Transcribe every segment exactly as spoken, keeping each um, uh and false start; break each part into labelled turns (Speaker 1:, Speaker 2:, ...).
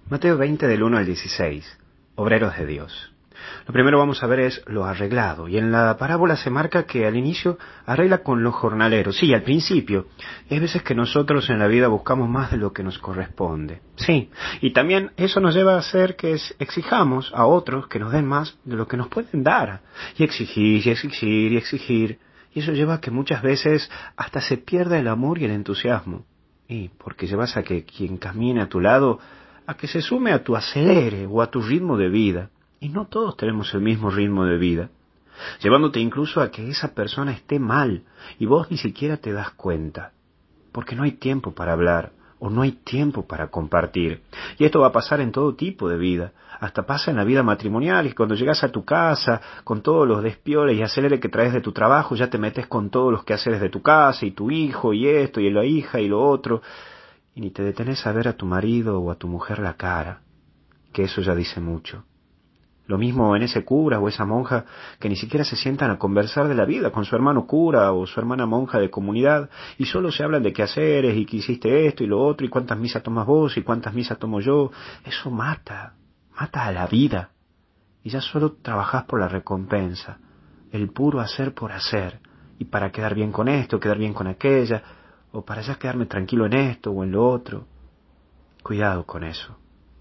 Speaker 1: Mateo veinte del uno al dieciséis. Obreros de Dios. Lo primero vamos a ver es lo arreglado, y en la parábola se marca que al inicio arregla con los jornaleros, sí, al principio. Y hay veces que nosotros en la vida buscamos más de lo que nos corresponde, sí, y también eso nos lleva a hacer que exijamos a otros que nos den más de lo que nos pueden dar, y exigir, y exigir, y exigir, y eso lleva a que muchas veces hasta se pierda el amor y el entusiasmo, y porque llevas a que quien camine a tu lado, a que se sume a tu acelere o a tu ritmo de vida. Y no todos tenemos el mismo ritmo de vida, llevándote incluso a que esa persona esté mal y vos ni siquiera te das cuenta, porque no hay tiempo para hablar o no hay tiempo para compartir. Y esto va a pasar en todo tipo de vida, hasta pasa en la vida matrimonial, y cuando llegas a tu casa con todos los despioles y acelere que traes de tu trabajo, ya te metes con todos los quehaceres de tu casa y tu hijo y esto y la hija y lo otro, y ni te detenés a ver a tu marido o a tu mujer la cara, que eso ya dice mucho. Lo mismo en ese cura o esa monja que ni siquiera se sientan a conversar de la vida con su hermano cura o su hermana monja de comunidad y solo se hablan de qué haceres y que hiciste esto y lo otro y cuántas misas tomas vos y cuántas misas tomo yo. Eso mata, mata a la vida. Y ya solo trabajás por la recompensa, el puro hacer por hacer, y para quedar bien con esto, quedar bien con aquella, o para ya quedarme tranquilo en esto o en lo otro. Cuidado con eso.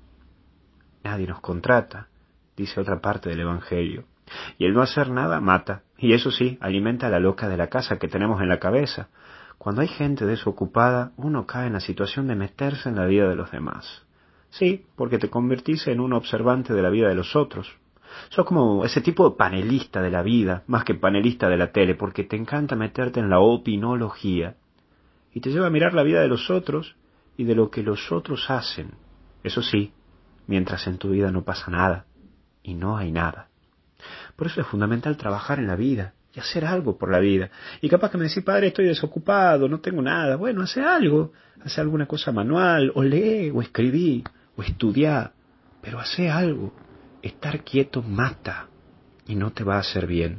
Speaker 1: Nadie nos contrata, dice otra parte del Evangelio. Y el no hacer nada mata, y eso sí, alimenta a la loca de la casa que tenemos en la cabeza. Cuando hay gente desocupada, uno cae en la situación de meterse en la vida de los demás. Sí, porque te convertís en un observante de la vida de los otros. Sos como ese tipo de panelista de la vida, más que panelista de la tele, porque te encanta meterte en la opinología. Y te lleva a mirar la vida de los otros y de lo que los otros hacen. Eso sí, mientras en tu vida no pasa nada. Y no hay nada. Por eso es fundamental trabajar en la vida y hacer algo por la vida. Y capaz que me decís, padre, estoy desocupado, no tengo nada. Bueno, hace algo, hace alguna cosa manual, o lee, o escribí, o estudiá, pero hace algo. Estar quieto mata y no te va a hacer bien.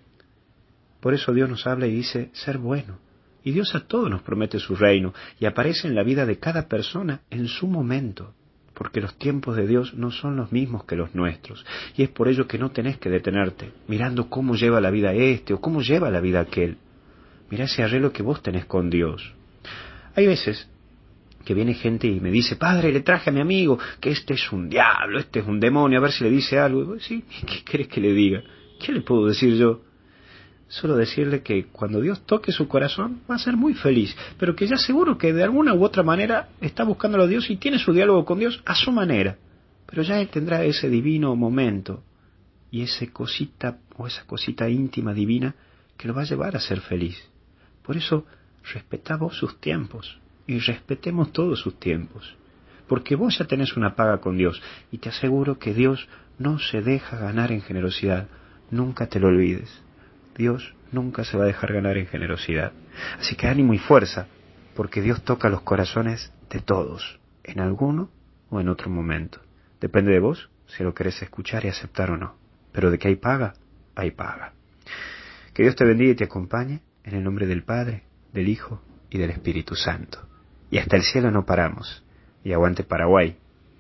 Speaker 1: Por eso Dios nos habla y dice, ser bueno. Y Dios a todos nos promete su reino y aparece en la vida de cada persona en su momento. Porque los tiempos de Dios no son los mismos que los nuestros, y es por ello que no tenés que detenerte, mirando cómo lleva la vida este o cómo lleva la vida aquel. Mirá ese arreglo que vos tenés con Dios. Hay veces que viene gente y me dice, padre, le traje a mi amigo que este es un diablo, este es un demonio, a ver si le dice algo. Y vos decís, ¿qué querés que le diga? ¿Qué le puedo decir yo? Solo decirle que cuando Dios toque su corazón va a ser muy feliz, pero que ya seguro que de alguna u otra manera está buscándolo a Dios y tiene su diálogo con Dios a su manera. Pero ya Él tendrá ese divino momento y ese cosita o esa cosita íntima divina que lo va a llevar a ser feliz. Por eso respetá vos sus tiempos y respetemos todos sus tiempos, porque vos ya tenés una paga con Dios y te aseguro que Dios no se deja ganar en generosidad. Nunca te lo olvides. Dios nunca se va a dejar ganar en generosidad. Así que ánimo y fuerza, porque Dios toca los corazones de todos, en alguno o en otro momento. Depende de vos si lo querés escuchar y aceptar o no. Pero de que hay paga, hay paga. Que Dios te bendiga y te acompañe, en el nombre del Padre, del Hijo y del Espíritu Santo. Y hasta el cielo no paramos. Y aguante Paraguay.